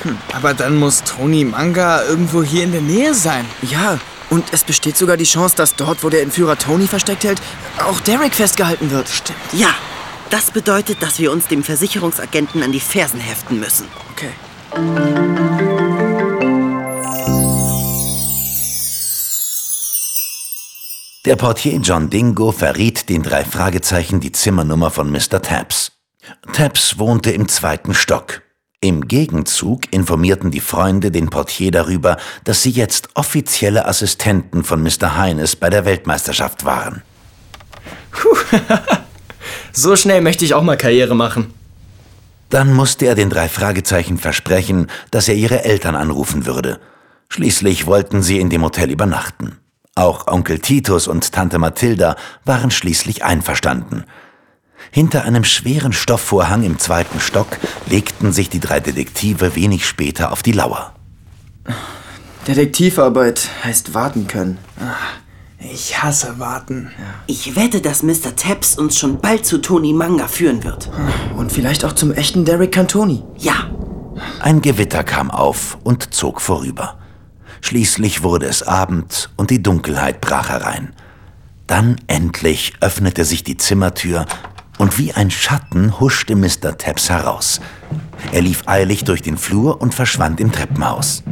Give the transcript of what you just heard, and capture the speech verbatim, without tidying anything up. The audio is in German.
Aber dann muss Tony Manga irgendwo hier in der Nähe sein. Ja, und es besteht sogar die Chance, dass dort, wo der Entführer Tony versteckt hält, auch Derek festgehalten wird. Stimmt. Ja, das bedeutet, dass wir uns dem Versicherungsagenten an die Fersen heften müssen. Okay. Der Portier John Dingo verriet den drei Fragezeichen die Zimmernummer von Mister Taps. Taps wohnte im zweiten Stock. Im Gegenzug informierten die Freunde den Portier darüber, dass sie jetzt offizielle Assistenten von Mister Heines bei der Weltmeisterschaft waren. Puh. So schnell möchte ich auch mal Karriere machen. Dann musste er den drei Fragezeichen versprechen, dass er ihre Eltern anrufen würde. Schließlich wollten sie in dem Hotel übernachten. Auch Onkel Titus und Tante Mathilda waren schließlich einverstanden. Hinter einem schweren Stoffvorhang im zweiten Stock legten sich die drei Detektive wenig später auf die Lauer. Detektivarbeit heißt warten können. Ich hasse warten. Ich wette, dass Mister Taps uns schon bald zu Tony Manga führen wird. Und vielleicht auch zum echten Derek Cantoni. Ja. Ein Gewitter kam auf und zog vorüber. Schließlich wurde es Abend und die Dunkelheit brach herein. Dann endlich öffnete sich die Zimmertür und wie ein Schatten huschte Mister Taps heraus. Er lief eilig durch den Flur und verschwand im Treppenhaus.